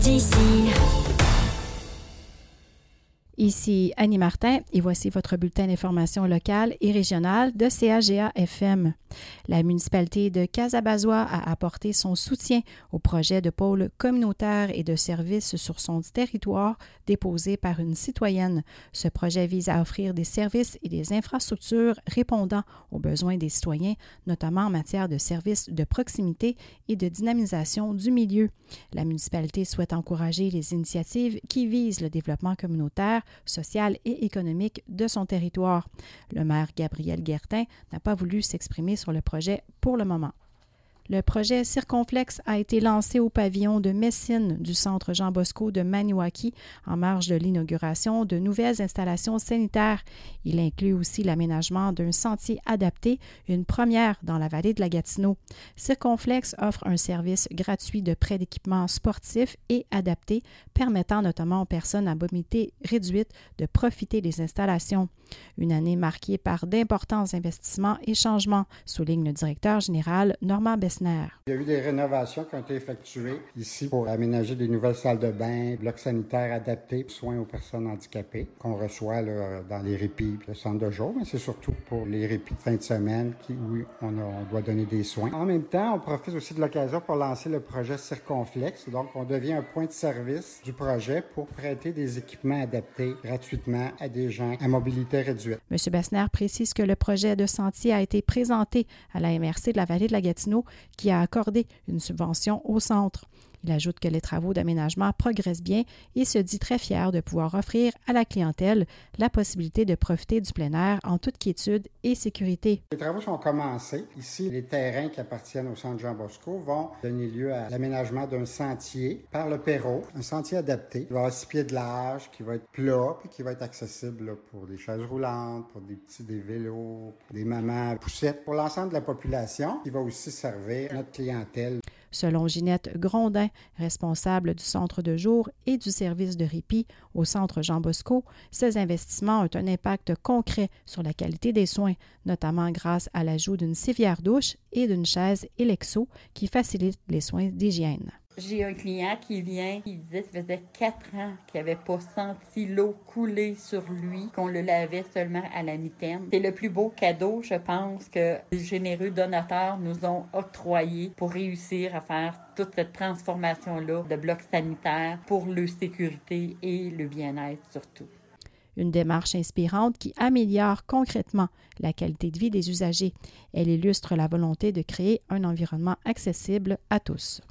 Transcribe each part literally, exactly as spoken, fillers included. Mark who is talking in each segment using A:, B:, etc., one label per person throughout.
A: d'ici.
B: Ici Annie Martin et voici votre bulletin d'information locale et régionale de C A G A F M. La municipalité de Casabazois a apporté son soutien au projet de pôle communautaire et de services sur son territoire déposé par une citoyenne. Ce projet vise à offrir des services et des infrastructures répondant aux besoins des citoyens, notamment en matière de services de proximité et de dynamisation du milieu. La municipalité souhaite encourager les initiatives qui visent le développement communautaire, social et économique de son territoire. Le maire Gabriel Guertin n'a pas voulu s'exprimer sur le projet pour le moment. Le projet Circonflexe a été lancé au pavillon de Messine du Centre Jean Bosco de Maniwaki en marge de l'inauguration de nouvelles installations sanitaires. Il inclut aussi l'aménagement d'un sentier adapté, une première dans la vallée de la Gatineau. Circonflexe offre un service gratuit de prêt d'équipements sportifs et adaptés, permettant notamment aux personnes à mobilité réduite de profiter des installations. Une année marquée par d'importants investissements et changements, souligne le directeur général Normand Bessner.
C: Il y a eu des rénovations qui ont été effectuées ici pour aménager des nouvelles salles de bain, blocs sanitaires adaptés, soins aux personnes handicapées qu'on reçoit là, dans les répits et le centre de jour, mais c'est surtout pour les répits de fin de semaine qui, où on, a, on doit donner des soins. En même temps, on profite aussi de l'occasion pour lancer le projet Circonflexe. Donc, on devient un point de service du projet pour prêter des équipements adaptés gratuitement à des gens à mobilité réduite.
B: M. Bessner précise que le projet de sentier a été présenté à la M R C de la vallée de la Gatineau qui a accordé une subvention au centre. Il ajoute que les travaux d'aménagement progressent bien et se dit très fier de pouvoir offrir à la clientèle la possibilité de profiter du plein air en toute quiétude et sécurité.
C: Les travaux sont commencés. Ici, les terrains qui appartiennent au centre Jean Bosco vont donner lieu à l'aménagement d'un sentier par le Perrault, un sentier adapté qui va avoir six pieds de large, qui va être plat et qui va être accessible là, pour des chaises roulantes, pour des petits des vélos, pour des mamans poussettes, pour l'ensemble de la population, qui va aussi servir notre clientèle.
B: Selon Ginette Grondin, responsable du centre de jour et du service de répit au centre Jean Bosco, ces investissements ont un impact concret sur la qualité des soins, notamment grâce à l'ajout d'une civière douche et d'une chaise Elexo qui facilite les soins d'hygiène.
D: J'ai un client qui vient, qui disait que ça faisait quatre ans qu'il n'avait pas senti l'eau couler sur lui, qu'on le lavait seulement à la mitaine. C'est le plus beau cadeau, je pense, que les généreux donateurs nous ont octroyé pour réussir à faire toute cette transformation-là de bloc sanitaire pour leur sécurité et le bien-être surtout.
B: Une démarche inspirante qui améliore concrètement la qualité de vie des usagers. Elle illustre la volonté de créer un environnement accessible à tous.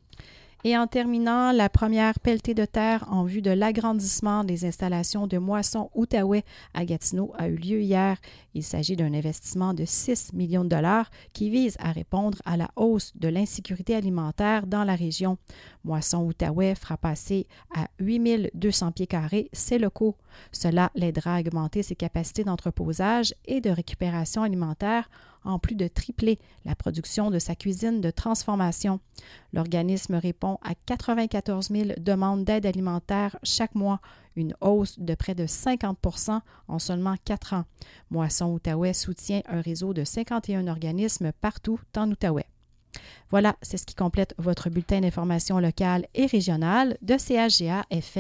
B: Et en terminant, la première pelletée de terre en vue de l'agrandissement des installations de moisson Outaouais à Gatineau a eu lieu hier. Il s'agit d'un investissement de six millions de dollars qui vise à répondre à la hausse de l'insécurité alimentaire dans la région. Moisson Outaouais fera passer à huit mille deux cents pieds carrés ses locaux. Cela l'aidera à augmenter ses capacités d'entreposage et de récupération alimentaire, en plus de tripler la production de sa cuisine de transformation. L'organisme répond à quatre-vingt-quatorze mille demandes d'aide alimentaire chaque mois, une hausse de près de cinquante pour cent en seulement quatre ans. Moisson Outaouais soutient un réseau de cinquante et un organismes partout en Outaouais. Voilà, c'est ce qui complète votre bulletin d'information locale et régionale de C A G A F M.